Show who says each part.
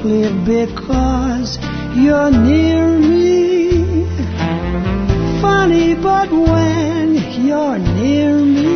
Speaker 1: simply because you're near me. Funny, but when you're near me,